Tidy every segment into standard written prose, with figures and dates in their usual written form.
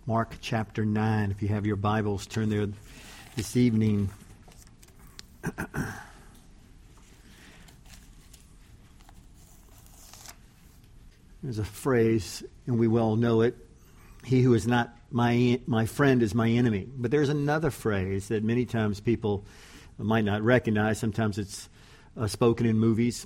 Mark chapter 9. If you have your Bibles, turn there this evening. There's a phrase, and we well know it, he who is not my friend is my enemy. But there's another phrase that many times people might not recognize. Sometimes it's spoken in movies.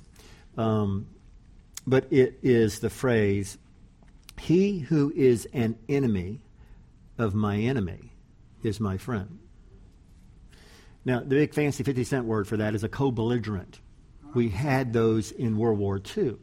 But it is the phrase, he who is an enemy of my enemy is my friend. Now, the big fancy 50-cent word for that is a co-belligerent. We had those in World War II.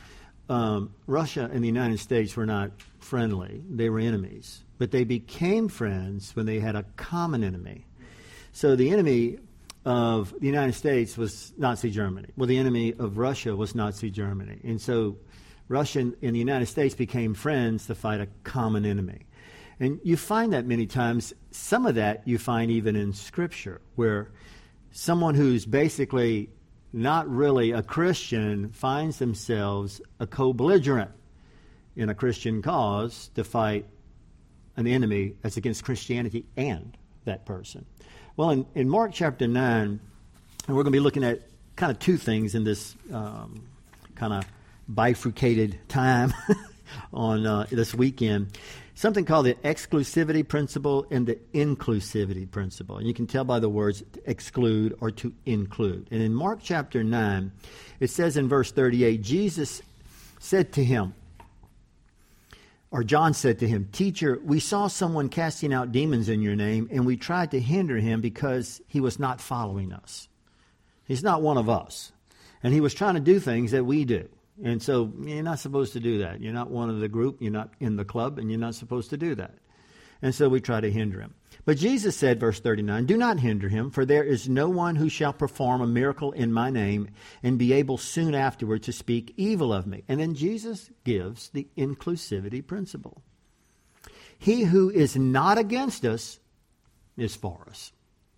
Russia and the United States were not friendly. They were enemies. But they became friends when they had a common enemy. So the enemy of the United States was Nazi Germany. Well, the enemy of Russia was Nazi Germany. And so Russia and the United States became friends to fight a common enemy. And you find that many times. Some of that you find even in Scripture, where someone who's basically not really a Christian finds themselves a co-belligerent in a Christian cause to fight an enemy that's against Christianity and that person. Well, in Mark chapter 9, and we're going to be looking at kind of two things in this kind of bifurcated time on this weekend. Something called the exclusivity principle and the inclusivity principle. And you can tell by the words to exclude or to include. And in Mark chapter 9, it says in verse 38, Jesus said to him, or John said to him, "Teacher, we saw someone casting out demons in your name, and we tried to hinder him because he was not following us." He's not one of us. And he was trying to do things that we do. And so you're not supposed to do that. You're not one of the group. You're not in the club, and you're not supposed to do that. And so we try to hinder him. But Jesus said, verse 39, "Do not hinder him, for there is no one who shall perform a miracle in my name and be able soon afterward to speak evil of me." And then Jesus gives the inclusivity principle. He who is not against us is for us.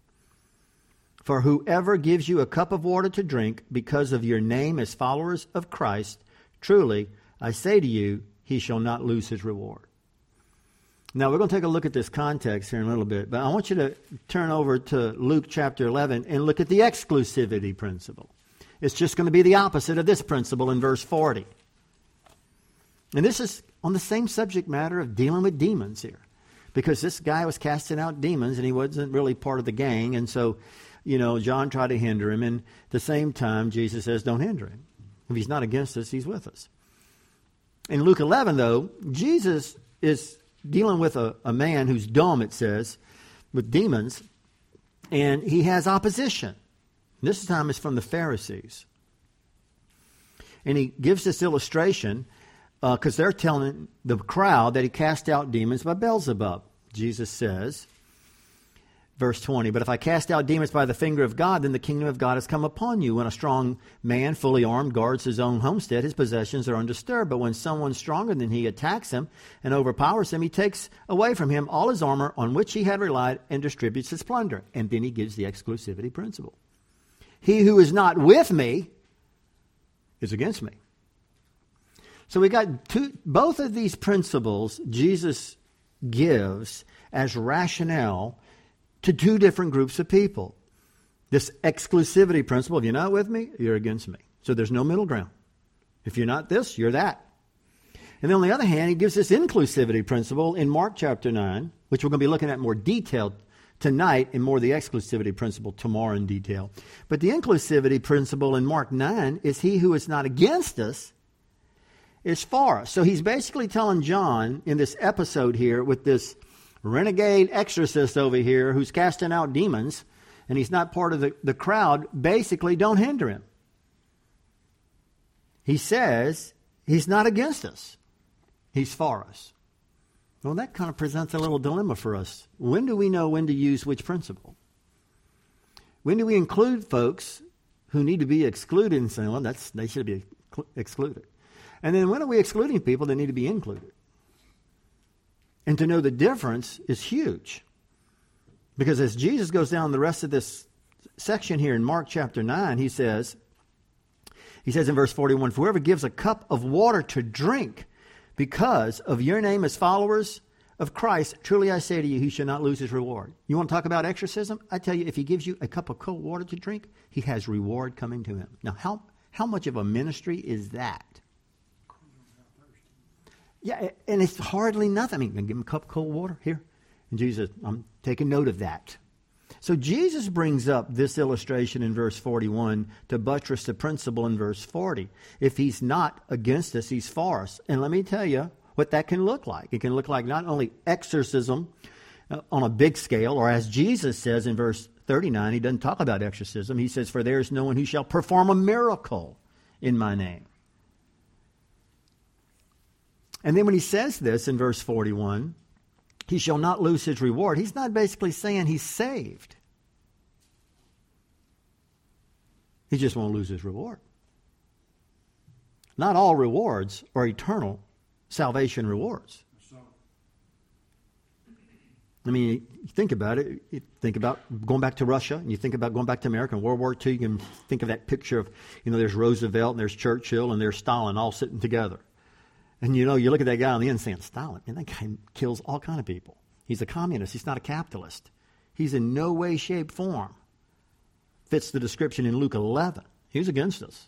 For whoever gives you a cup of water to drink because of your name as followers of Christ, truly, I say to you, he shall not lose his reward. Now, we're going to take a look at this context here in a little bit, but I want you to turn over to Luke chapter 11 and look at the exclusivity principle. It's just going to be the opposite of this principle in verse 40. And this is on the same subject matter of dealing with demons here, because this guy was casting out demons and he wasn't really part of the gang, and so John tried to hinder him, and at the same time, Jesus says, don't hinder him. If he's not against us, he's with us. In Luke 11, though, Jesus is dealing with a man who's dumb, it says, with demons, and he has opposition. This time it's from the Pharisees. And he gives this illustration because they're telling the crowd that he cast out demons by Beelzebub. Jesus says, verse 20, "But if I cast out demons by the finger of God, then the kingdom of God has come upon you. When a strong man, fully armed, guards his own homestead, his possessions are undisturbed. But when someone stronger than he attacks him and overpowers him, he takes away from him all his armor on which he had relied and distributes his plunder." And then he gives the exclusivity principle. He who is not with me is against me. So we got both of these principles Jesus gives as rationale to two different groups of people. This exclusivity principle, if you're not with me, you're against me. So there's no middle ground. If you're not this, you're that. And then on the other hand, he gives this inclusivity principle in Mark chapter 9, which we're going to be looking at more detailed tonight, and more of the exclusivity principle tomorrow in detail. But the inclusivity principle in Mark 9 is he who is not against us is for us. So he's basically telling John in this episode here with this renegade exorcist over here who's casting out demons, and he's not part of the crowd, basically don't hinder him. He says he's not against us. He's for us. Well, that kind of presents a little dilemma for us. When do we know when to use which principle? When do we include folks who need to be excluded and say, well, they should be excluded? And then when are we excluding people that need to be included? And to know the difference is huge. Because as Jesus goes down the rest of this section here in Mark chapter 9, he says in verse 41, "For whoever gives a cup of water to drink because of your name as followers of Christ, truly I say to you, he shall not lose his reward. You want to talk about exorcism? I tell you, if he gives you a cup of cold water to drink, he has reward coming to him. Now, how much of a ministry is that? Yeah, and it's hardly nothing. I mean, give him a cup of cold water here. And Jesus, I'm taking note of that. So Jesus brings up this illustration in verse 41 to buttress the principle in verse 40. If he's not against us, he's for us. And let me tell you what that can look like. It can look like not only exorcism on a big scale, or as Jesus says in verse 39, he doesn't talk about exorcism. He says, for there is no one who shall perform a miracle in my name. And then when he says this in verse 41, he shall not lose his reward, he's not basically saying he's saved. He just won't lose his reward. Not all rewards are eternal salvation rewards. I mean, you think about it. You think about going back to Russia, and you think about going back to America in World War II. You can think of that picture of, there's Roosevelt, and there's Churchill, and there's Stalin all sitting together. And you look at that guy on the end saying, Stalin, and that guy kills all kind of people. He's a communist. He's not a capitalist. He's in no way, shape, form fits the description in Luke 11. He's against us.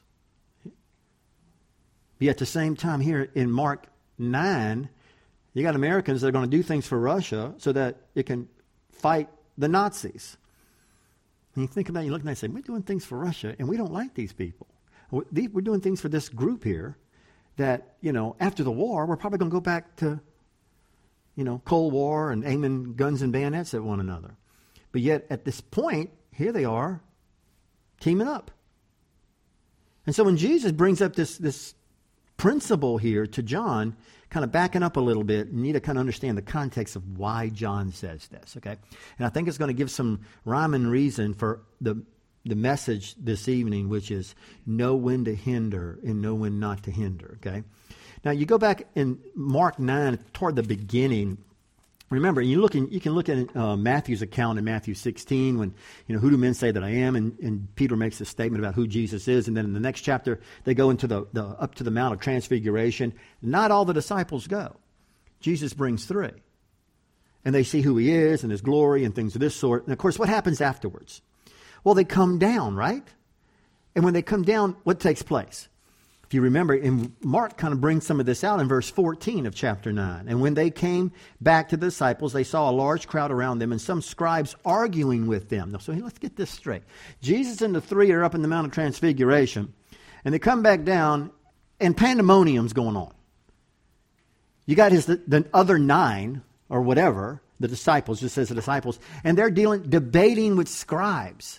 But at the same time here in Mark 9, you got Americans that are going to do things for Russia so that it can fight the Nazis. And you think about it, you look at that and say, we're doing things for Russia, and we don't like these people. We're doing things for this group here that, after the war, we're probably going to go back to, Cold War and aiming guns and bayonets at one another. But yet, at this point, here they are teaming up. And so when Jesus brings up this principle here to John, kind of backing up a little bit, you need to kind of understand the context of why John says this, okay? And I think it's going to give some rhyme and reason for the message this evening, which is know when to hinder and know when not to hinder, okay? Now, you go back in Mark 9, toward the beginning. Remember, you can look at Matthew's account in Matthew 16 when, who do men say that I am? And Peter makes a statement about who Jesus is. And then in the next chapter, they go into the up to the Mount of Transfiguration. Not all the disciples go. Jesus brings 3. And they see who he is and his glory and things of this sort. And, of course, what happens afterwards? Well, they come down, right? And when they come down, what takes place? If you remember, and Mark kind of brings some of this out in verse 14 of chapter 9. And when they came back to the disciples, they saw a large crowd around them and some scribes arguing with them. Now, so let's get this straight. Jesus and the 3 are up in the Mount of Transfiguration, and they come back down, and pandemonium's going on. You got the other 9, or whatever, the disciples, just says the disciples, and they're debating with scribes.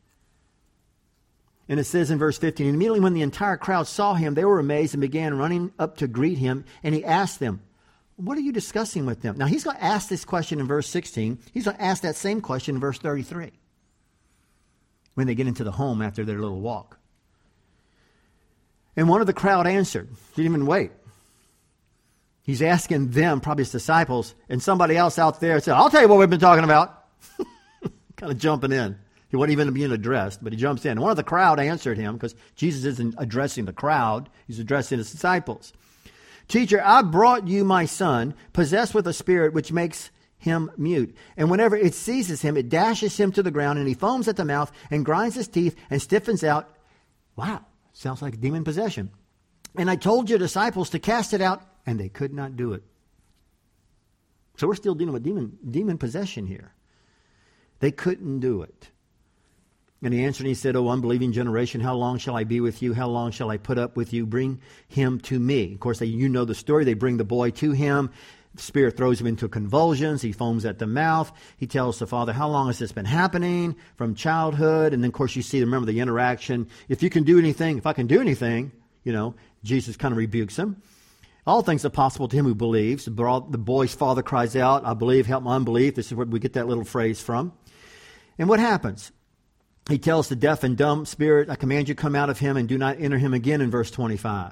And it says in verse 15, and immediately when the entire crowd saw him, they were amazed and began running up to greet him. And he asked them, what are you discussing with them? Now, he's going to ask this question in verse 16. He's going to ask that same question in verse 33 when they get into the home after their little walk. And one of the crowd answered. He didn't even wait. He's asking them, probably his disciples, and somebody else out there said, I'll tell you what we've been talking about. Kind of jumping in. He wasn't even being addressed, but he jumps in. And one of the crowd answered him, because Jesus isn't addressing the crowd. He's addressing his disciples. Teacher, I brought you my son, possessed with a spirit which makes him mute. And whenever it seizes him, it dashes him to the ground, and he foams at the mouth and grinds his teeth and stiffens out. Wow, sounds like demon possession. And I told your disciples to cast it out, and they could not do it. So we're still dealing with demon possession here. They couldn't do it. And he answered and he said, O unbelieving generation, how long shall I be with you? How long shall I put up with you? Bring him to me. Of course, you know the story. They bring the boy to him. The spirit throws him into convulsions. He foams at the mouth. He tells the father, how long has this been happening? From childhood. And then, of course, you see, remember the interaction. If you can do anything, if I can do anything, Jesus kind of rebukes him. All things are possible to him who believes. The boy's father cries out, I believe, help my unbelief. This is where we get that little phrase from. And what happens? He tells the deaf and dumb spirit, I command you come out of him and do not enter him again in verse 25.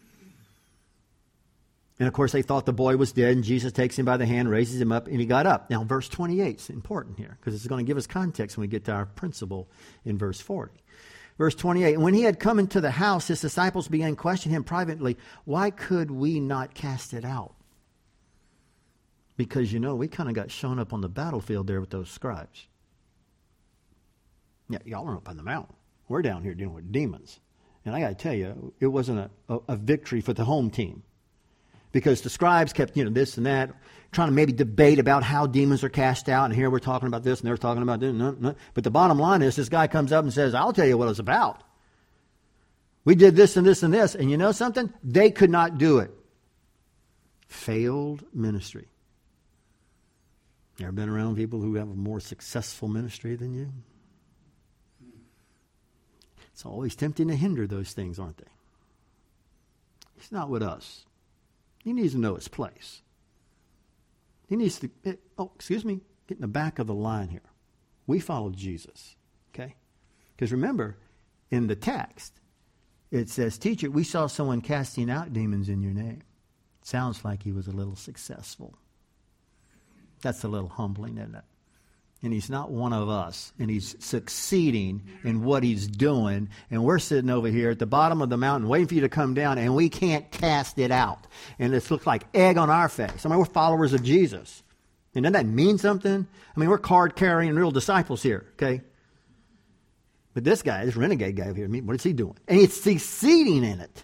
And of course they thought the boy was dead, and Jesus takes him by the hand, raises him up, and he got up. Now verse 28 is important here because it's going to give us context when we get to our principle in verse 40. Verse 28, and when he had come into the house, his disciples began questioning him privately, why could we not cast it out? Because, we kind of got shown up on the battlefield there with those scribes. Yeah, y'all are up on the mountain. We're down here dealing with demons. And I got to tell you, it wasn't a victory for the home team. Because the scribes kept, this and that, trying to maybe debate about how demons are cast out. And here we're talking about this and they're talking about this. No. But the bottom line is this guy comes up and says, I'll tell you what it's about. We did this and this and this. And you know something? They could not do it. Failed ministry. You ever been around people who have a more successful ministry than you? It's always tempting to hinder those things, aren't they? He's not with us. He needs to know his place. He needs to, get in the back of the line here. We follow Jesus, okay? Because remember, in the text, it says, Teacher, we saw someone casting out demons in your name. Sounds like he was a little successful. That's a little humbling, isn't it? And he's not one of us. And he's succeeding in what he's doing. And we're sitting over here at the bottom of the mountain waiting for you to come down. And we can't cast it out. And it looks like egg on our face. We're followers of Jesus. And doesn't that mean something? We're card-carrying real disciples here, okay? But this guy, this renegade guy over here, what is he doing? And he's succeeding in it.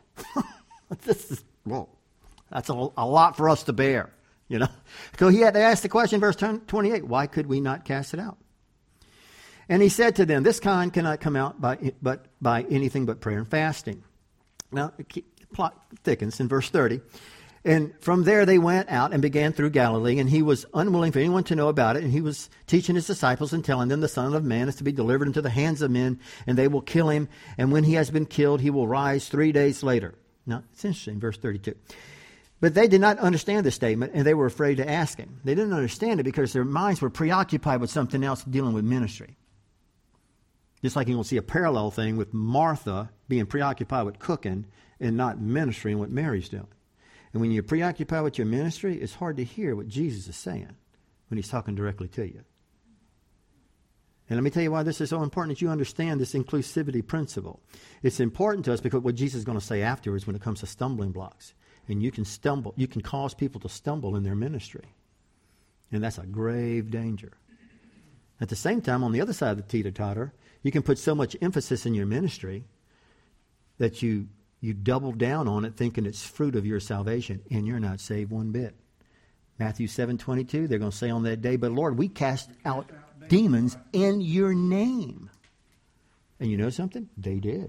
That's a lot for us to bear. So he had to ask the question, verse 28, why could we not cast it out? And he said to them, this kind cannot come out by anything but prayer and fasting. Now, the plot thickens in verse 30. And from there they went out and began through Galilee, and he was unwilling for anyone to know about it. And he was teaching his disciples and telling them the Son of Man is to be delivered into the hands of men, and they will kill him. And when he has been killed, he will rise 3 days later. Now, it's interesting, verse 32. But they did not understand this statement, and they were afraid to ask him. They didn't understand it because their minds were preoccupied with something else dealing with ministry. Just like you will see a parallel thing with Martha being preoccupied with cooking and not ministering what Mary's doing. And when you're preoccupied with your ministry, it's hard to hear what Jesus is saying when he's talking directly to you. And let me tell you why this is so important that you understand this inclusivity principle. It's important to us because what Jesus is going to say afterwards when it comes to stumbling blocks. And you can cause people to stumble in their ministry. And that's a grave danger. At the same time, on the other side of the teeter-totter, you can put so much emphasis in your ministry that you double down on it thinking it's fruit of your salvation, and you're not saved one bit. Matthew 7:22, they're going to say on that day, but Lord, we cast out demons in your name. And you know something? They did.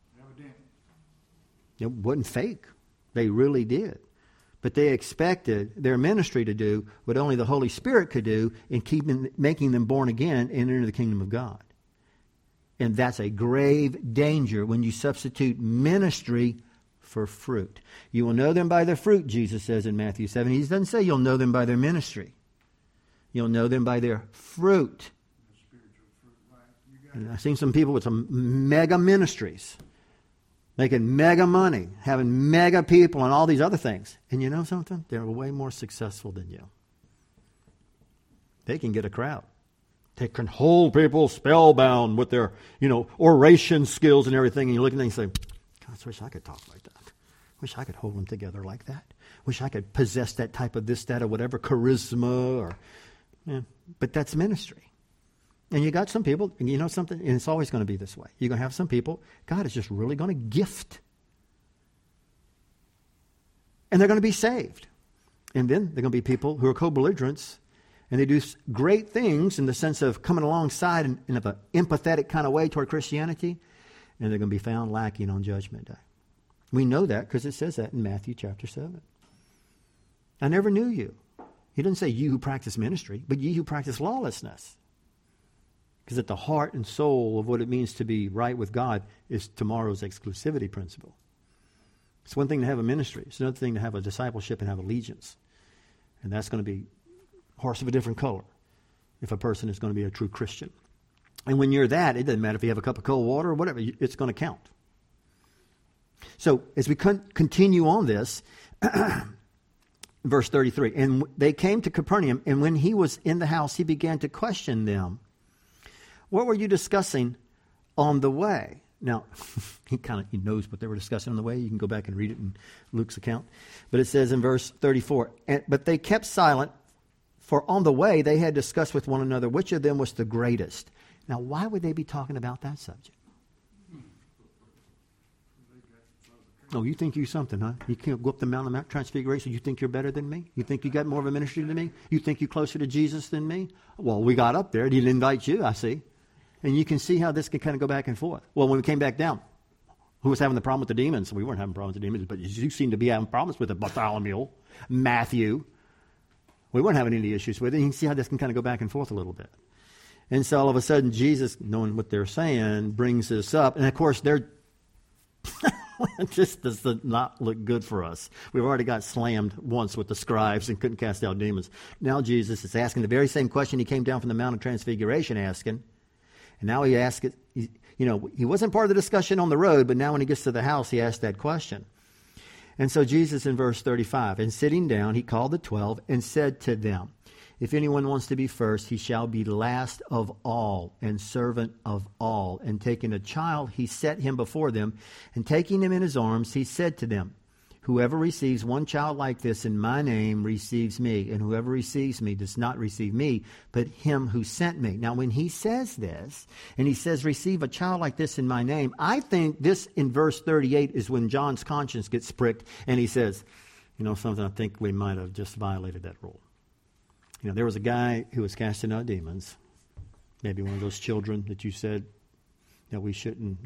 It wasn't fake. They really did. But they expected their ministry to do what only the Holy Spirit could do in making them born again and enter the kingdom of God. And that's a grave danger when you substitute ministry for fruit. You will know them by their fruit, Jesus says in Matthew 7. He doesn't say you'll know them by their ministry. You'll know them by their fruit. And I've seen some people with some mega ministries, making mega money, having mega people and all these other things. And you know something? They're way more successful than you. They can get a crowd. They can hold people spellbound with their, oration skills and everything. And you look at them and say, God, I wish I could talk like that. Wish I could hold them together like that. Wish I could possess that type of this, that, or whatever, charisma. But that's ministry. And you got some people, and you know something, and it's always going to be this way. You're going to have some people, God is just really going to gift. And they're going to be saved. And then they're going to be people who are co-belligerents, and they do great things in the sense of coming alongside in an empathetic kind of way toward Christianity, and they're going to be found lacking on Judgment Day. We know that because it says that in Matthew chapter 7. I never knew you. He didn't say you who practice ministry, but ye who practice lawlessness. Because at the heart and soul of what it means to be right with God is tomorrow's exclusivity principle. It's one thing to have a ministry. It's another thing to have a discipleship and have allegiance. And that's going to be a horse of a different color if a person is going to be a true Christian. And when you're that, it doesn't matter if you have a cup of cold water or whatever. It's going to count. So as we continue on this, verse 33, and they came to Capernaum, and when he was in the house, he began to question them. What were you discussing on the way? Now, he knows what they were discussing on the way. You can go back and read it in Luke's account. But it says in verse 34, but they kept silent For on the way they had discussed with one another which of them was the greatest. Now, why would they be talking about that subject? Oh, you think you're something, huh? You can't go up the Mount of Mount Transfiguration. You think you're better than me? You think you got more of a ministry than me? You think you're closer to Jesus than me? Well, we got up there. He didn't invite you, I see. And you can see how this can kind of go back and forth. Well, when we came back down, who was having the problem with the demons? We weren't having problems with the demons, but you seem to be having problems with it. Bartholomew, Matthew. We weren't having any issues with it. You can see how this can kind of go back and forth a little bit. And so all of a sudden, Jesus, knowing what they're saying, brings this up. And of course, they're it just does not look good for us. We've already got slammed once with the scribes and couldn't cast out demons. Now Jesus is asking the very same question he came down from the Mount of Transfiguration asking. And now he asks it, he wasn't part of the discussion on the road, but now when he gets to the house, he asked that question. And so Jesus in verse 35, and sitting down, he called the 12 and said to them, if anyone wants to be first, he shall be last of all and servant of all. And taking a child, he set him before them. And taking him in his arms, he said to them, whoever receives one child like this in my name receives me. And whoever receives me does not receive me, but him who sent me. Now, when he says this, and he says, receive a child like this in my name, I think this in verse 38 is when John's conscience gets pricked. And he says, something, I think we might have just violated that rule. There was a guy who was casting out demons, maybe one of those children that you said that we shouldn't,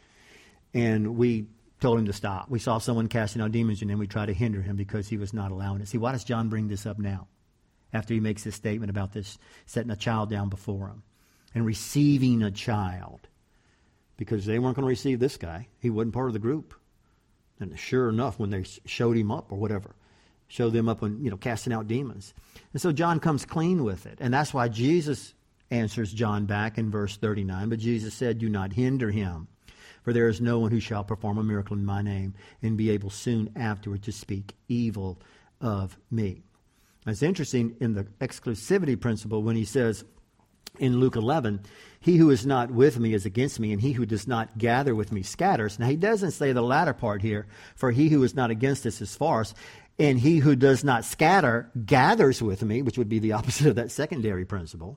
and we told him to stop. We saw someone casting out demons, and then we tried to hinder him because he was not allowing it. See, why does John bring this up now? After he makes this statement about this, setting a child down before him and receiving a child. Because they weren't going to receive this guy. He wasn't part of the group. And sure enough, when they showed him up or whatever, show them up on, casting out demons. And so John comes clean with it. And that's why Jesus answers John back in verse 39. But Jesus said, do not hinder him, for there is no one who shall perform a miracle in my name and be able soon afterward to speak evil of me. It's interesting in the exclusivity principle when he says in Luke 11, he who is not with me is against me, and he who does not gather with me scatters. Now he doesn't say the latter part here, for he who is not against us is for us. And he who does not scatter gathers with me, which would be the opposite of that secondary principle.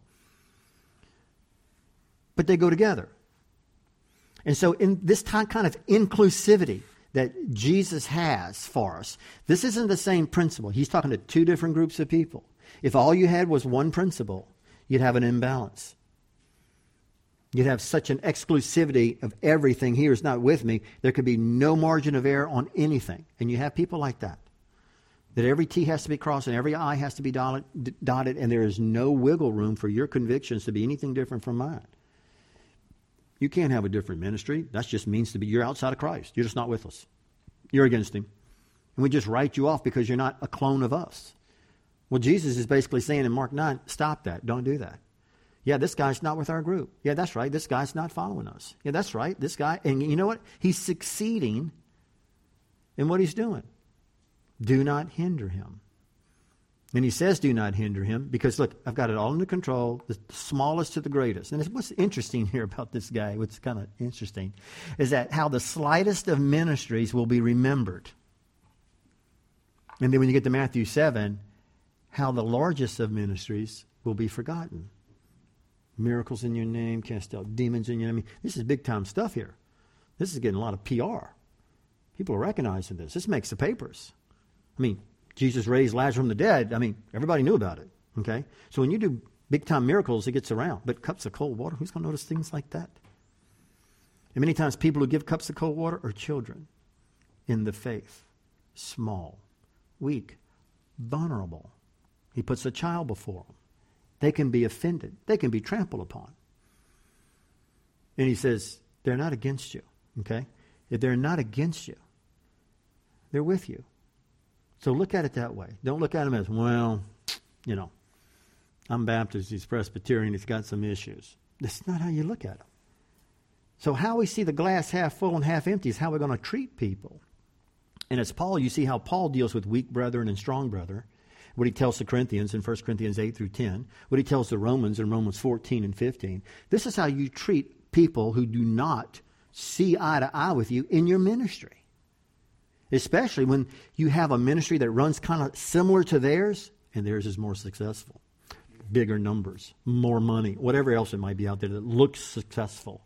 But they go together. And so in this kind of inclusivity that Jesus has for us, this isn't the same principle. He's talking to two different groups of people. If all you had was one principle, you'd have an imbalance. You'd have such an exclusivity of everything. He is not with me. There could be no margin of error on anything. And you have people like that. That every T has to be crossed and every I has to be dotted, and there is no wiggle room for your convictions to be anything different from mine. You can't have a different ministry. That just means you're outside of Christ. You're just not with us. You're against him. And we just write you off because you're not a clone of us. Well, Jesus is basically saying in Mark 9, stop that. Don't do that. Yeah, this guy's not with our group. Yeah, that's right. This guy's not following us. Yeah, that's right. This guy, and you know what? He's succeeding in what he's doing. Do not hinder him. And he says do not hinder him because, look, I've got it all under control, the smallest to the greatest. And what's interesting here about this guy, what's kind of interesting, is that how the slightest of ministries will be remembered. And then when you get to Matthew 7, how the largest of ministries will be forgotten. Miracles in your name, cast out demons in your name. I mean, this is big time stuff here. This is getting a lot of PR. People are recognizing this. This makes the papers. I mean, Jesus raised Lazarus from the dead. I mean, everybody knew about it. Okay? So when you do big-time miracles, it gets around. But cups of cold water, who's going to notice things like that? And many times people who give cups of cold water are children in the faith. Small, weak, vulnerable. He puts a child before them. They can be offended. They can be trampled upon. And he says, they're not against you. Okay? If they're not against you, they're with you. So look at it that way. Don't look at him as, well, I'm Baptist, he's Presbyterian, he's got some issues. That's not how you look at him. So how we see the glass half full and half empty is how we're going to treat people. And as Paul, you see how Paul deals with weak brethren and strong brethren. What he tells the Corinthians in 1 Corinthians 8 through 10. What he tells the Romans in Romans 14 and 15. This is how you treat people who do not see eye to eye with you in your ministry. Especially when you have a ministry that runs kind of similar to theirs, and theirs is more successful. bigger numbers, more money, whatever else it might be out there that looks successful.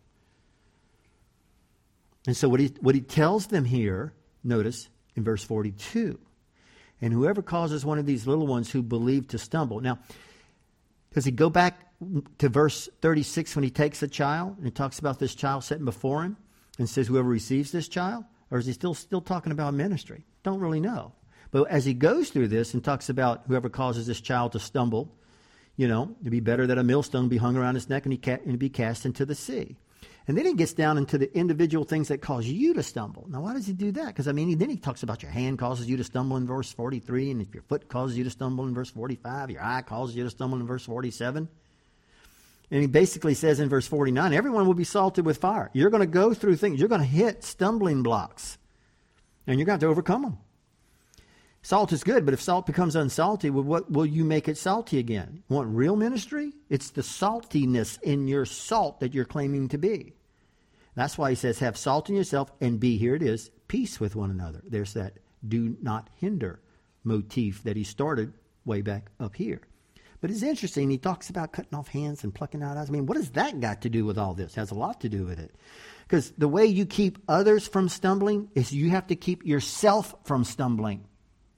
And so what he tells them here, notice in verse 42, and whoever causes one of these little ones who believe to stumble. Now, does he go back to verse 36 when he takes a child and he talks about this child sitting before him and says whoever receives this child? Or is he still talking about ministry? Don't really know. But as he goes through this and talks about whoever causes this child to stumble, it'd be better that a millstone be hung around his neck and be cast into the sea. And then he gets down into the individual things that cause you to stumble. Now, why does he do that? Because, then he talks about your hand causes you to stumble in verse 43, and if your foot causes you to stumble in verse 45, your eye causes you to stumble in verse 47. And he basically says in verse 49, everyone will be salted with fire. You're going to go through things. You're going to hit stumbling blocks, and you're going to have to overcome them. Salt is good, but if salt becomes unsalty, what will you make it salty again? You want real ministry? It's the saltiness in your salt that you're claiming to be. That's why he says, have salt in yourself and be, here it is, peace with one another. There's that do not hinder motif that he started way back up here. But it's interesting, he talks about cutting off hands and plucking out eyes. What has that got to do with all this? It has a lot to do with it. Because the way you keep others from stumbling is you have to keep yourself from stumbling.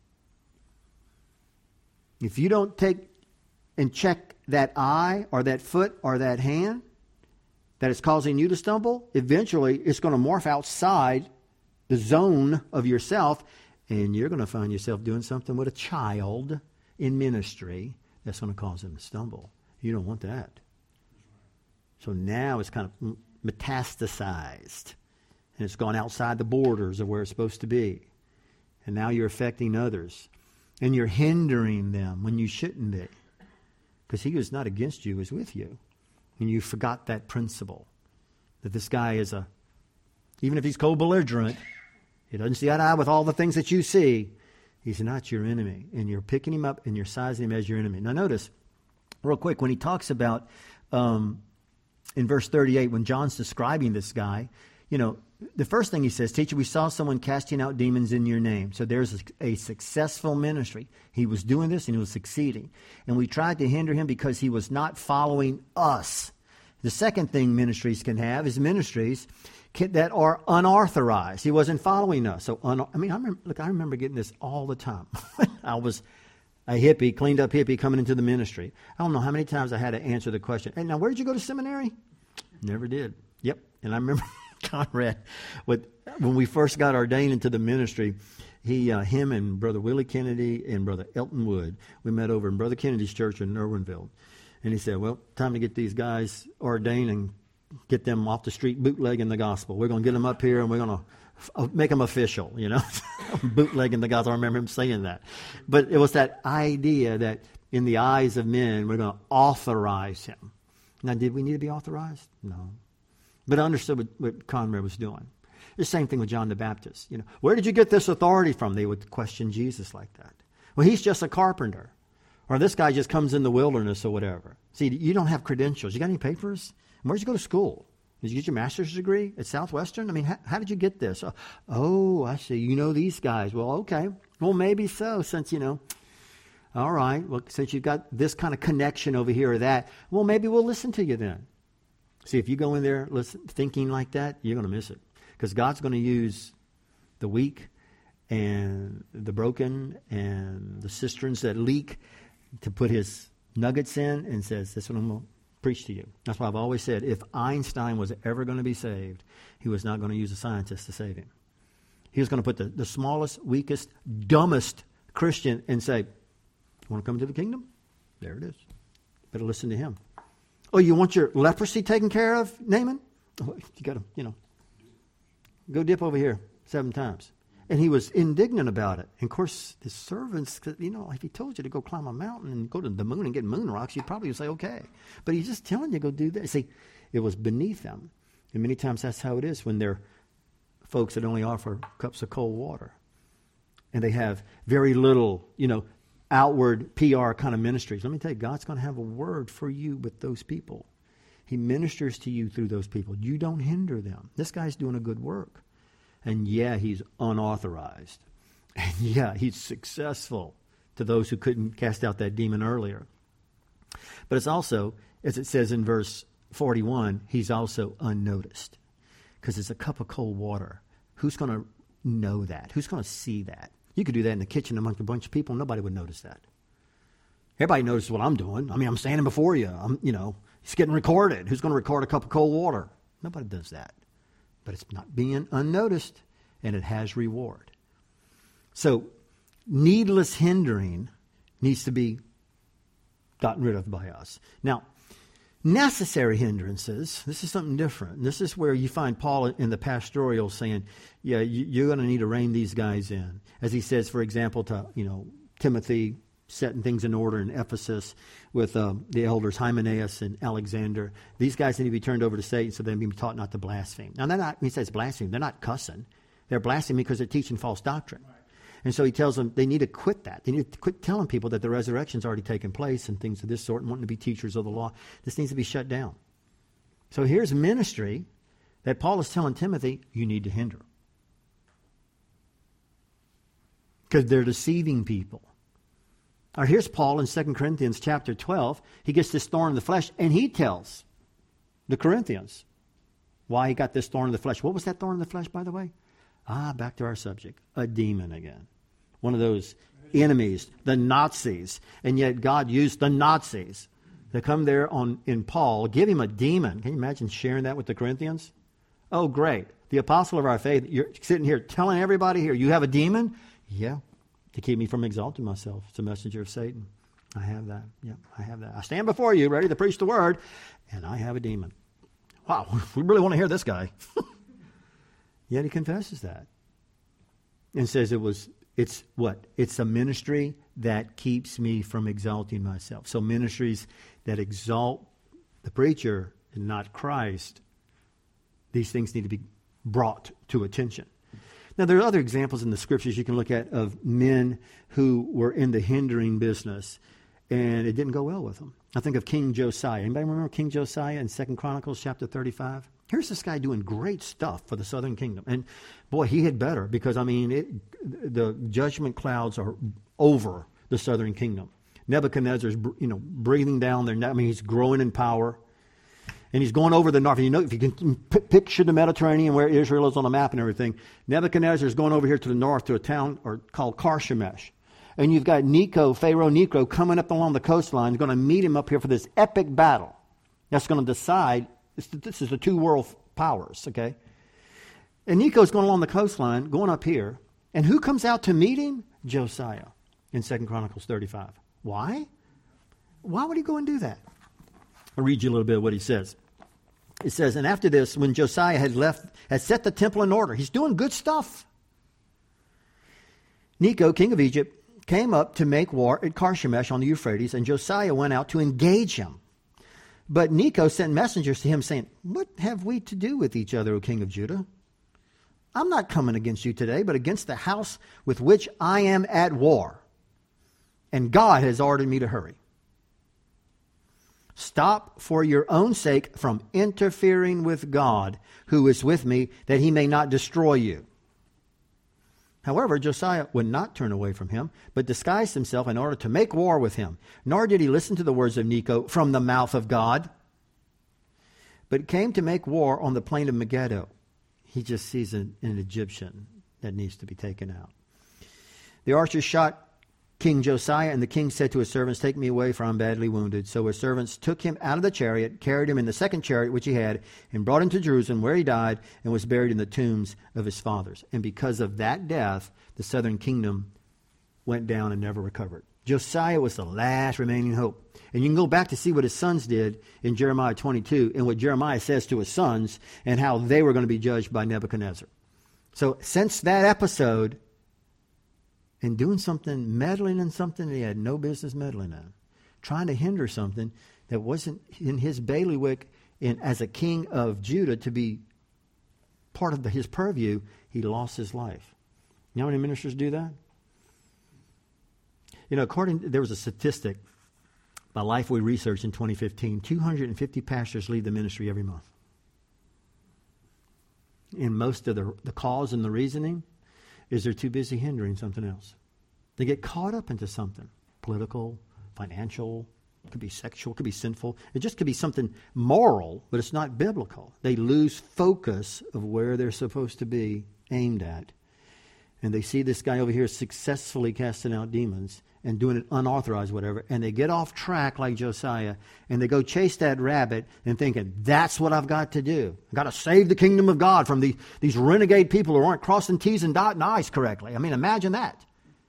If you don't take and check that eye or that foot or that hand that is causing you to stumble, eventually it's going to morph outside the zone of yourself, and you're going to find yourself doing something with a child in ministry that's going to cause them to stumble. You don't want that. So now it's kind of metastasized, and it's gone outside the borders of where it's supposed to be. And now you're affecting others. And you're hindering them when you shouldn't be. Because he was not against you, he was with you. And you forgot that principle. That this guy is even if he's cold belligerent, he doesn't see eye to eye with all the things that you see, he's not your enemy. And you're picking him up and you're sizing him as your enemy. Now notice, real quick, when he talks about, in verse 38, when John's describing this guy, the first thing he says, teacher, we saw someone casting out demons in your name. So there's a successful ministry. He was doing this and he was succeeding. And we tried to hinder him because he was not following us. The second thing ministries can have is ministries that are unauthorized. He wasn't following us. So, I remember getting this all the time. I was a hippie, cleaned up hippie coming into the ministry. I don't know how many times I had to answer the question, hey, now where did you go to seminary? Never did. Yep. And I remember Conrad, when we first got ordained into the ministry, him and Brother Willie Kennedy and Brother Elton Wood, we met over in Brother Kennedy's church in Irwinville. And he said, well, time to get these guys ordained and get them off the street bootlegging the gospel. We're going to get them up here and we're going to make them official, bootlegging the gospel. I remember him saying that. But it was that idea that in the eyes of men, we're going to authorize him. Now, did we need to be authorized? No. But I understood what Conrad was doing. The same thing with John the Baptist. Where did you get this authority from? They would question Jesus like that. Well, he's just a carpenter. Or this guy just comes in the wilderness or whatever. See, you don't have credentials. You got any papers? Where'd you go to school? Did you get your master's degree at Southwestern? How did you get this? Oh, I see. These guys. Well, okay. Well, maybe so, since, all right. Well, since you've got this kind of connection over here or that, well, maybe we'll listen to you then. See, if you go in there thinking like that, you're going to miss it. Because God's going to use the weak and the broken and the cisterns that leak to put his nuggets in and says, this is what I'm going to preach to you. That's why I've always said, if Einstein was ever going to be saved, he was not going to use a scientist to save him. He was going to put the smallest, weakest, dumbest Christian and say, want to come to the kingdom? There it is. Better listen to him. Oh, you want your leprosy taken care of, Naaman? Oh, you got to, go dip over here 7 times. And he was indignant about it. And of course, the servants, if he told you to go climb a mountain and go to the moon and get moon rocks, you'd probably say, okay. But he's just telling you to go do that. See, it was beneath them. And many times that's how it is when they're folks that only offer cups of cold water. And they have very little, outward PR kind of ministries. Let me tell you, God's going to have a word for you with those people. He ministers to you through those people. You don't hinder them. This guy's doing a good work. And yeah, he's unauthorized. And yeah, he's successful to those who couldn't cast out that demon earlier. But it's also, as it says in verse 41, he's also unnoticed. Because it's a cup of cold water. Who's going to know that? Who's going to see that? You could do that in the kitchen among a bunch of people. Nobody would notice that. Everybody notices what I'm doing. I mean, I'm standing before you. It's getting recorded. Who's going to record a cup of cold water? Nobody does that. But it's not being unnoticed, and it has reward. So, needless hindering needs to be gotten rid of by us. Now, necessary hindrances, this is something different. This is where you find Paul in the pastoral saying, yeah, you're going to need to rein these guys in. As he says, for example, to Timothy, setting things in order in Ephesus with the elders Hymenaeus and Alexander. These guys need to be turned over to Satan so they can be taught not to blaspheme. Now, they're not, when he says blaspheme, they're not cussing. They're blaspheming because they're teaching false doctrine. Right. And so he tells them they need to quit that. They need to quit telling people that the resurrection's already taken place and things of this sort and wanting to be teachers of the law. This needs to be shut down. So here's ministry that Paul is telling Timothy, you need to hinder. Because they're deceiving people. Or here's Paul in 2 Corinthians chapter 12. He gets this thorn in the flesh, and he tells the Corinthians why he got this thorn in the flesh. What was that thorn in the flesh, by the way? Back to our subject. A demon again. One of those enemies, the Nazis. And yet God used the Nazis to come there in Paul, give him a demon. Can you imagine sharing that with the Corinthians? Oh, great. The apostle of our faith, you're sitting here telling everybody here, you have a demon? Yeah. To keep me from exalting myself. It's a messenger of Satan. I have that. Yeah, I have that. I stand before you, ready to preach the word, and I have a demon. Wow, we really want to hear this guy. Yet he confesses that. And says it's what? It's a ministry that keeps me from exalting myself. So ministries that exalt the preacher and not Christ, these things need to be brought to attention. Now, there are other examples in the scriptures you can look at of men who were in the hindering business, and it didn't go well with them. I think of King Josiah. Anybody remember King Josiah in 2 Chronicles chapter 35? Here's this guy doing great stuff for the southern kingdom. And, boy, he had better because, the judgment clouds are over the southern kingdom. Nebuchadnezzar's, breathing down there. He's growing in power. And he's going over the north. And if you can picture the Mediterranean where Israel is on the map and everything, Nebuchadnezzar is going over here to the north to a town called Karshemish. And you've got Pharaoh Necho, coming up along the coastline, going to meet him up here for this epic battle. That's going to decide, this is the two world powers, okay? And Necho's going along the coastline, going up here. And who comes out to meet him? Josiah in 2 Chronicles 35. Why? Why would he go and do that? I'll read you a little bit of what he says. It says, and after this, when Josiah had set the temple in order, he's doing good stuff. Necho, king of Egypt, came up to make war at Karshemish on the Euphrates, and Josiah went out to engage him. But Necho sent messengers to him saying, what have we to do with each other, O king of Judah? I'm not coming against you today, but against the house with which I am at war. And God has ordered me to hurry. Stop for your own sake from interfering with God, who is with me, that he may not destroy you. However, Josiah would not turn away from him, but disguised himself in order to make war with him. Nor did he listen to the words of Necho from the mouth of God, but came to make war on the plain of Megiddo. He just sees an Egyptian that needs to be taken out. The archers shot King Josiah, and the king said to his servants, take me away, for I'm badly wounded. So his servants took him out of the chariot, carried him in the second chariot which he had, and brought him to Jerusalem, where he died and was buried in the tombs of his fathers. And because of that death, the southern kingdom went down and never recovered. Josiah was the last remaining hope. And you can go back to see what his sons did in Jeremiah 22, and what Jeremiah says to his sons, and how they were going to be judged by Nebuchadnezzar. So since that episode, and doing something, meddling in something that he had no business meddling in, trying to hinder something that wasn't in his bailiwick as a king of Judah to be part of his purview, he lost his life. You know how many ministers do that? There was a statistic by Lifeway Research in 2015, 250 pastors leave the ministry every month. And most of the cause and the reasoning is they're too busy hindering something else. They get caught up into something, political, financial, It could be sexual, it could be sinful. It just could be something moral, but it's not biblical. They lose focus of where they're supposed to be aimed at. And they see this guy over here successfully casting out demons and doing it unauthorized, whatever, and they get off track like Josiah, and they go chase that rabbit and thinking, that's what I've got to do. I've got to save the kingdom of God from these renegade people who aren't crossing T's and dotting I's correctly. I mean, imagine that.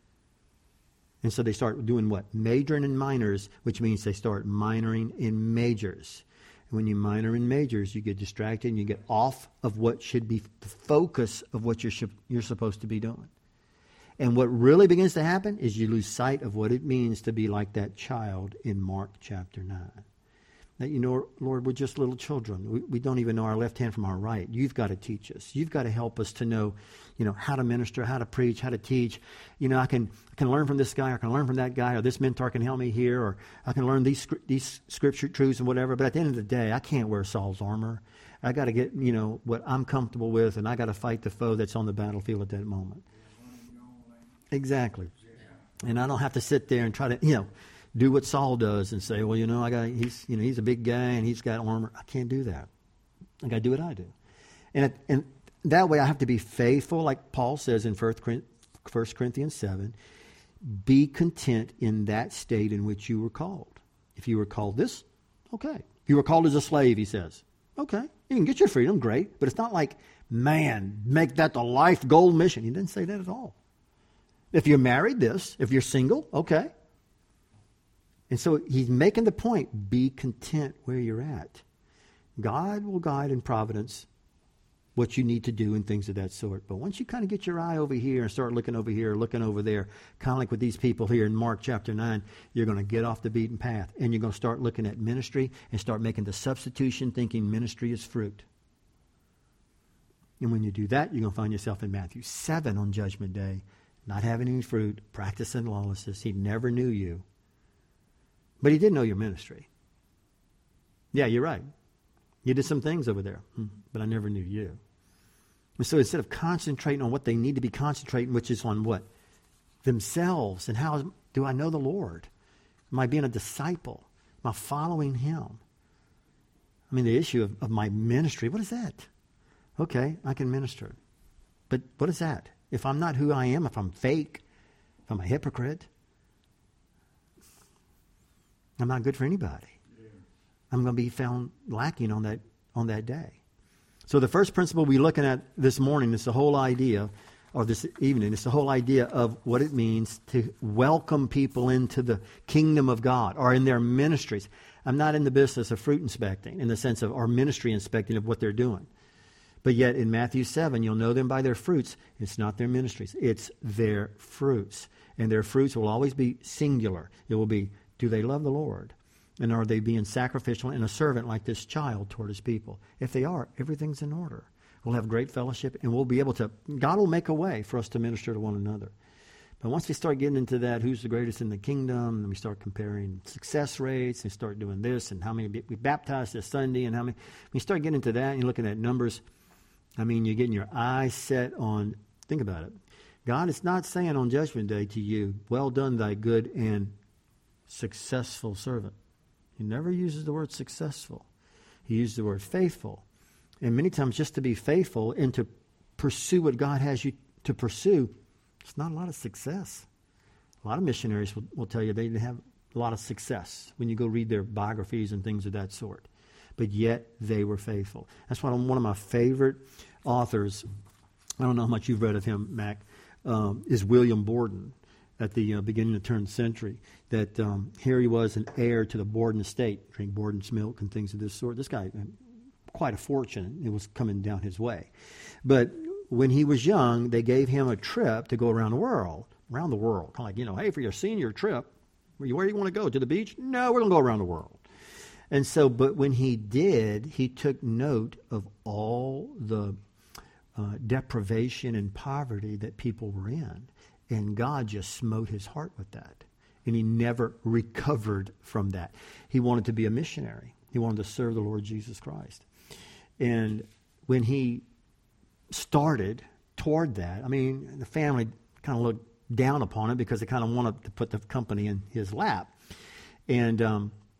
And so they start doing what? Majoring in minors, which means they start minoring in majors. And when you minor in majors, you get distracted and you get off of what should be the focus of what you're supposed to be doing. And what really begins to happen is you lose sight of what it means to be like that child in Mark chapter 9. That, Lord, we're just little children. We don't even know our left hand from our right. You've got to teach us. You've got to help us to know, how to minister, how to preach, how to teach. I can learn from this guy, or I can learn from that guy, or this mentor can help me here, or I can learn these scripture truths and whatever. But at the end of the day, I can't wear Saul's armor. I got to get, what I'm comfortable with, and I got to fight the foe that's on the battlefield at that moment. Exactly. And I don't have to sit there and try to, do what Saul does and say, well, he's a big guy and he's got armor. I can't do that. I got to do what I do. And that way I have to be faithful, like Paul says in 1 Corinthians 7. Be content in that state in which you were called. If you were called this, okay. If you were called as a slave, he says, okay. You can get your freedom, great. But it's not like, man, make that the life goal mission. He didn't say that at all. If you're married, this. If you're single, okay. And so he's making the point, be content where you're at. God will guide in providence what you need to do and things of that sort. But once you kind of get your eye over here and start looking over here, looking over there, kind of like with these people here in Mark chapter 9, you're going to get off the beaten path. And you're going to start looking at ministry and start making the substitution, thinking ministry is fruit. And when you do that, you're going to find yourself in Matthew 7 on Judgment Day, not having any fruit, practicing lawlessness. He never knew you. But he did know your ministry. Yeah, you're right. You did some things over there, but I never knew you. And so instead of concentrating on what they need to be concentrating, which is on what? Themselves. And how do I know the Lord? Am I being a disciple? Am I following him? I mean, the issue of my ministry, what is that? Okay, I can minister. But what is that? If I'm not who I am, if I'm fake, if I'm a hypocrite, I'm not good for anybody. Yeah. I'm going to be found lacking on that day. So the first principle we're looking at this morning is the whole idea, or this evening, it's the whole idea of what it means to welcome people into the kingdom of God or in their ministries. I'm not in the business of fruit inspecting in the sense of our ministry inspecting of what they're doing. But yet in Matthew 7, you'll know them by their fruits. It's not their ministries. It's their fruits. And their fruits will always be singular. It will be, do they love the Lord? And are they being sacrificial and a servant like this child toward his people? If they are, everything's in order. We'll have great fellowship and we'll be able to, God will make a way for us to minister to one another. But once we start getting into that, who's the greatest in the kingdom, and we start comparing success rates and start doing this and how many we baptized this Sunday and how many, when you start getting into that and you're looking at numbers, I mean, you're getting your eyes set on, think about it. God is not saying on Judgment Day to you, well done, thy good and successful servant. He never uses the word successful. He uses the word faithful. And many times just to be faithful and to pursue what God has you to pursue, it's not a lot of success. A lot of missionaries will tell you they didn't have a lot of success when you go read their biographies and things of that sort. But yet they were faithful. That's why one of my favorite authors, I don't know how much you've read of him, Mac, is William Borden. At the beginning of the turn century, that here he was an heir to the Borden estate, drink Borden's milk and things of this sort. This guy, quite a fortune, it was coming down his way. But when he was young, they gave him a trip to go around the world, kind of like, hey, for your senior trip, where do you want to go? To the beach? No, we're going to go around the world. And so, but when he did, he took note of all the deprivation and poverty that people were in. And God just smote his heart with that. And he never recovered from that. He wanted to be a missionary. He wanted to serve the Lord Jesus Christ. And when he started toward that, I mean, the family kind of looked down upon it because they kind of wanted to put the company in his lap. And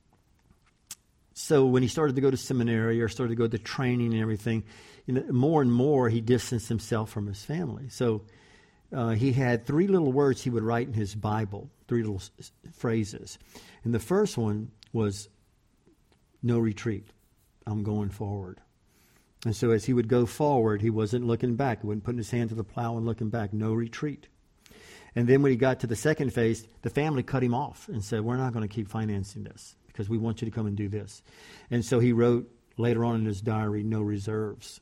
so when he started to go to seminary or started to go to training and everything, more and more he distanced himself from his family. So he had 3 little words he would write in his Bible, 3 little phrases. And the first one was, no retreat. I'm going forward. And so as he would go forward, he wasn't looking back. He wasn't putting his hand to the plow and looking back. No retreat. And then when he got to the second phase, the family cut him off and said, we're not going to keep financing this because we want you to come and do this. And so he wrote later on in his diary, no reserves.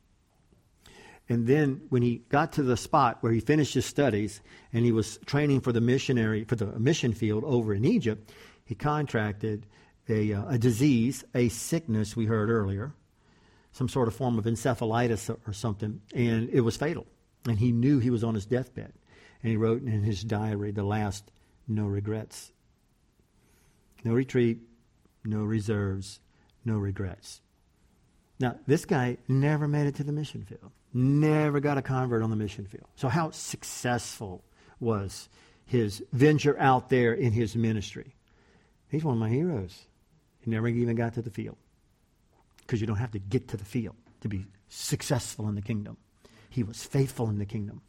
And then when he got to the spot where he finished his studies and he was training for the mission field over in Egypt, he contracted a disease, a sickness we heard earlier, some sort of form of encephalitis or something, and it was fatal. And he knew he was on his deathbed. And he wrote in his diary, the last, no regrets. No retreat, no reserves, no regrets. Now, this guy never made it to the mission field. Never got a convert on the mission field. So how successful was his venture out there in his ministry? He's one of my heroes. He never even got to the field. Because you don't have to get to the field to be successful in the kingdom. He was faithful in the kingdom.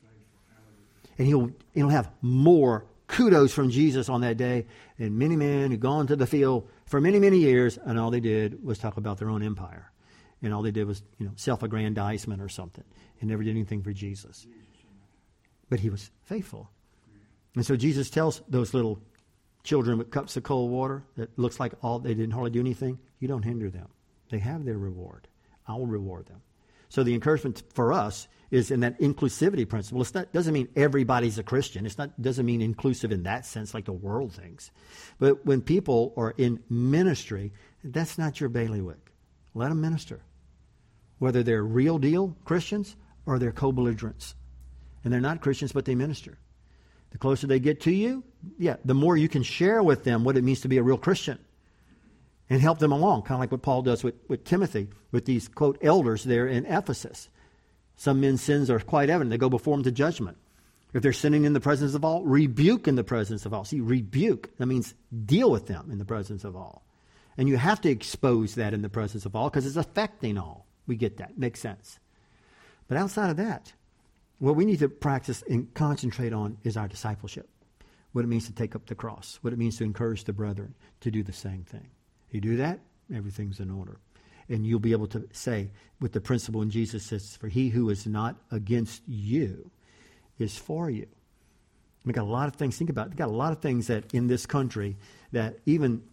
And he'll have more kudos from Jesus on that day than many men who've gone to the field for many, many years, and all they did was talk about their own empire. And all they did was, self-aggrandizement or something, and never did anything for Jesus. But he was faithful. And so Jesus tells those little children with cups of cold water that looks like they didn't hardly do anything, you don't hinder them. They have their reward. I will reward them. So the encouragement for us is in that inclusivity principle. It doesn't mean everybody's a Christian. Doesn't mean inclusive in that sense like the world thinks. But when people are in ministry, that's not your bailiwick. Let them minister. Whether they're real deal Christians or they're co-belligerents. And they're not Christians, but they minister. The closer they get to you, the more you can share with them what it means to be a real Christian. And help them along, kind of like what Paul does with Timothy, with these, quote, elders there in Ephesus. Some men's sins are quite evident. They go before them to judgment. If they're sinning in the presence of all, rebuke in the presence of all. See, rebuke, that means deal with them in the presence of all. And you have to expose that in the presence of all because it's affecting all. We get that. Makes sense. But outside of that, what we need to practice and concentrate on is our discipleship. What it means to take up the cross. What it means to encourage the brethren to do the same thing. You do that, everything's in order. And you'll be able to say with the principle when Jesus says, for he who is not against you is for you. We've got a lot of things, think about it. We've got a lot of things that in this country that even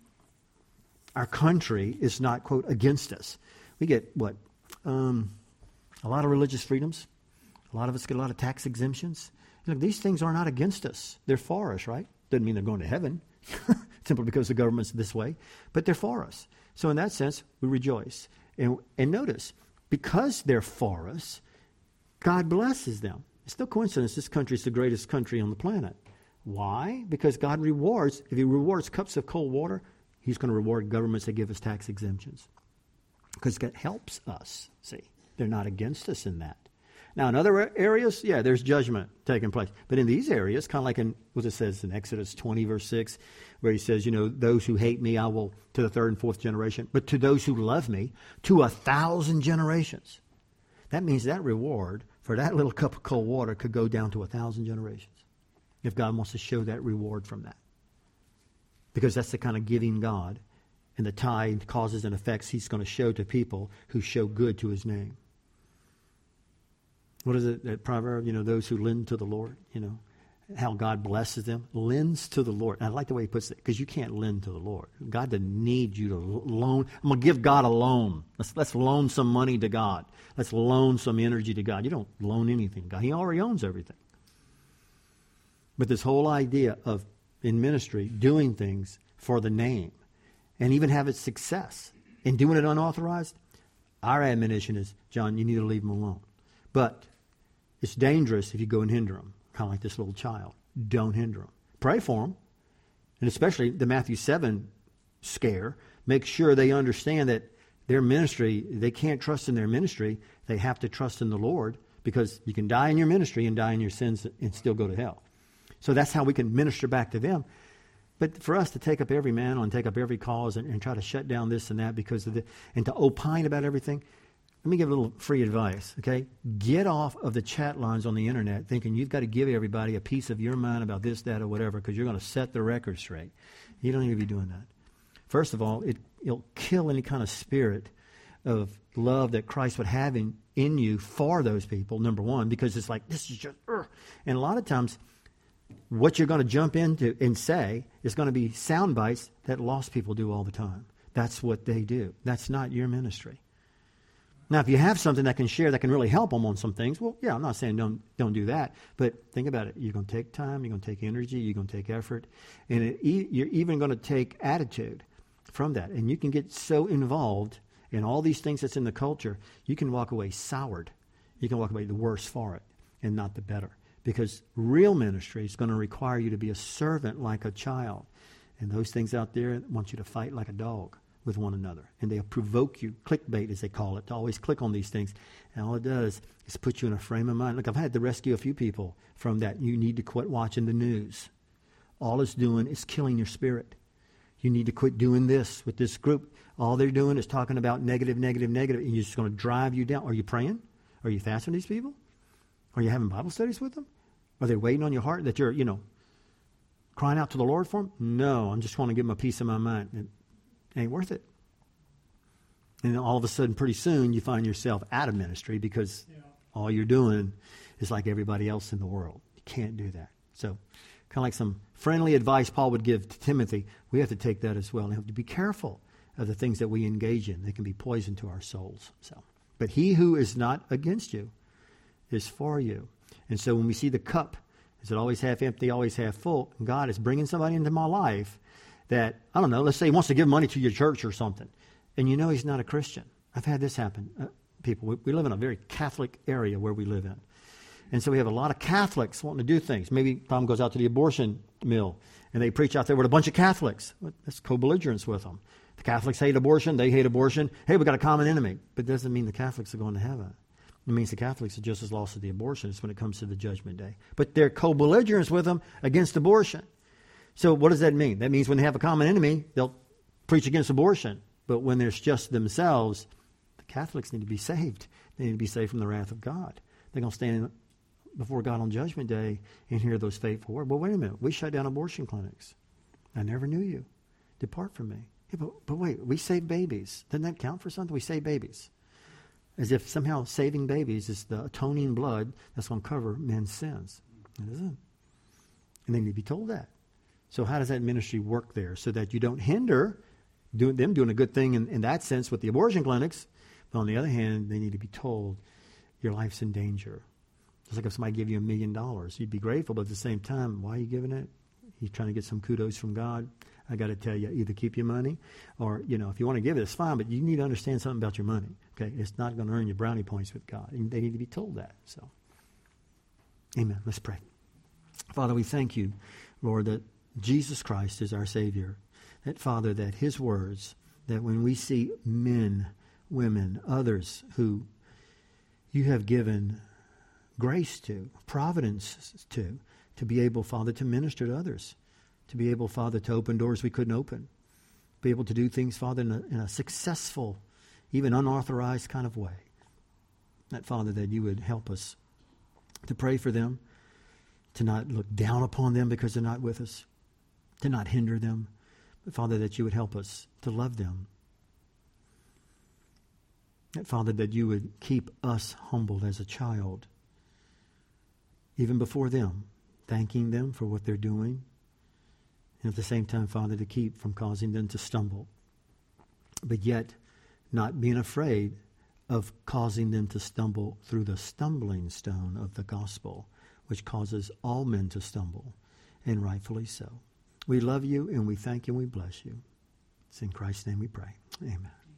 our country is not, quote, against us. We get, a lot of religious freedoms. A lot of us get a lot of tax exemptions. These things are not against us. They're for us, right? Doesn't mean they're going to heaven. Simply because the government's this way, but they're for us. So in that sense, we rejoice. And notice, because they're for us, God blesses them. It's no coincidence this country is the greatest country on the planet. Why? Because God rewards. If he rewards cups of cold water, he's going to reward governments that give us tax exemptions. Because that helps us. See, they're not against us in that. Now, in other areas, there's judgment taking place. But in these areas, kind of like in what it says in Exodus 20, verse 6, where he says, those who hate me, I will to the 3rd and 4th generation. But to those who love me, to 1,000 generations. That means that reward for that little cup of cold water could go down to 1,000 generations. If God wants to show that reward from that. Because that's the kind of giving God and the tide causes and effects he's going to show to people who show good to his name. What is it, that proverb, those who lend to the Lord, how God blesses them, lends to the Lord. And I like the way he puts it, because you can't lend to the Lord. God doesn't need you to loan. I'm going to give God a loan. Let's loan some money to God. Let's loan some energy to God. You don't loan anything to God. He already owns everything. But this whole idea of, in ministry, doing things for the name, and even have its success, and doing it unauthorized, our admonition is, John, you need to leave them alone. But it's dangerous if you go and hinder them, kind of like this little child. Don't hinder them. Pray for them. And especially the Matthew 7 scare. Make sure they understand that their ministry, they can't trust in their ministry. They have to trust in the Lord, because you can die in your ministry and die in your sins and still go to hell. So that's how we can minister back to them. But for us to take up every mantle and take up every cause and try to shut down this and that because of and to opine about everything, let me give a little free advice, okay? Get off of the chat lines on the internet thinking you've got to give everybody a piece of your mind about this, that, or whatever because you're going to set the record straight. You don't need to be doing that. First of all, it'll kill any kind of spirit of love that Christ would have in you for those people, number one, because it's like, this is just, and a lot of times, what you're going to jump into and say is going to be sound bites that lost people do all the time. That's what they do. That's not your ministry. Now, if you have something that can share that can really help them on some things, well, yeah, I'm not saying don't do that. But think about it. You're going to take time. You're going to take energy. You're going to take effort. And you're even going to take attitude from that. And you can get so involved in all these things that's in the culture, you can walk away soured. You can walk away the worse for it and not the better. Because real ministry is going to require you to be a servant like a child. And those things out there want you to fight like a dog with one another. And they'll provoke you, clickbait as they call it, to always click on these things. And all it does is put you in a frame of mind. Look, I've had to rescue a few people from that. You need to quit watching the news. All it's doing is killing your spirit. You need to quit doing this with this group. All they're doing is talking about negative, negative, negative, and you're just going to drive you down. Are you praying? Are you fasting these people? Are you having Bible studies with them? Are they waiting on your heart that you're, crying out to the Lord for them? No, I'm just want to give them a piece of my mind. It ain't worth it. And then all of a sudden, pretty soon, you find yourself out of ministry because all you're doing is like everybody else in the world. You can't do that. So, kind of like some friendly advice Paul would give to Timothy, we have to take that as well. And have to be careful of the things that we engage in. They can be poison to our souls. But he who is not against you is for you. And so when we see the cup, is it always half empty, always half full? And God is bringing somebody into my life that, I don't know, let's say he wants to give money to your church or something. And he's not a Christian. I've had this happen. People, we live in a very Catholic area where we live in. And so we have a lot of Catholics wanting to do things. Maybe Tom goes out to the abortion mill and they preach out there with a bunch of Catholics. That's co-belligerence with them. The Catholics hate abortion. They hate abortion. Hey, we got a common enemy. But it doesn't mean the Catholics are going to heaven. It means the Catholics are just as lost as the abortionists when it comes to the judgment day. But they're co-belligerents with them against abortion. So what does that mean? That means when they have a common enemy, they'll preach against abortion. But when there's just themselves, the Catholics need to be saved. They need to be saved from the wrath of God. They're going to stand before God on Judgment Day and hear those fateful words. Well, wait a minute. We shut down abortion clinics. I never knew you. Depart from me. Yeah, but wait, we save babies. Doesn't that count for something? We save babies. As if somehow saving babies is the atoning blood that's going to cover men's sins. It isn't. And they need to be told that. So how does that ministry work there? So that you don't hinder them doing a good thing in that sense with the abortion clinics. But on the other hand, they need to be told your life's in danger. Just like if somebody gave you $1 million, you'd be grateful, but at the same time, why are you giving it? You're trying to get some kudos from God. I got to tell you, either keep your money or, if you want to give it, it's fine, but you need to understand something about your money. Okay, it's not going to earn you brownie points with God. And they need to be told that. So, amen. Let's pray. Father, we thank you, Lord, that Jesus Christ is our Savior. That, Father, that his words, that when we see men, women, others who you have given grace to, providence to be able, Father, to minister to others, to be able, Father, to open doors we couldn't open, be able to do things, Father, in a successful, even unauthorized kind of way. That, Father, that you would help us to pray for them, to not look down upon them because they're not with us, to not hinder them, but, Father, that you would help us to love them. That, Father, that you would keep us humbled as a child, even before them, thanking them for what they're doing, and at the same time, Father, to keep from causing them to stumble, but yet not being afraid of causing them to stumble through the stumbling stone of the gospel, which causes all men to stumble, and rightfully so. We love you, and we thank you, and we bless you. It's in Christ's name we pray. Amen.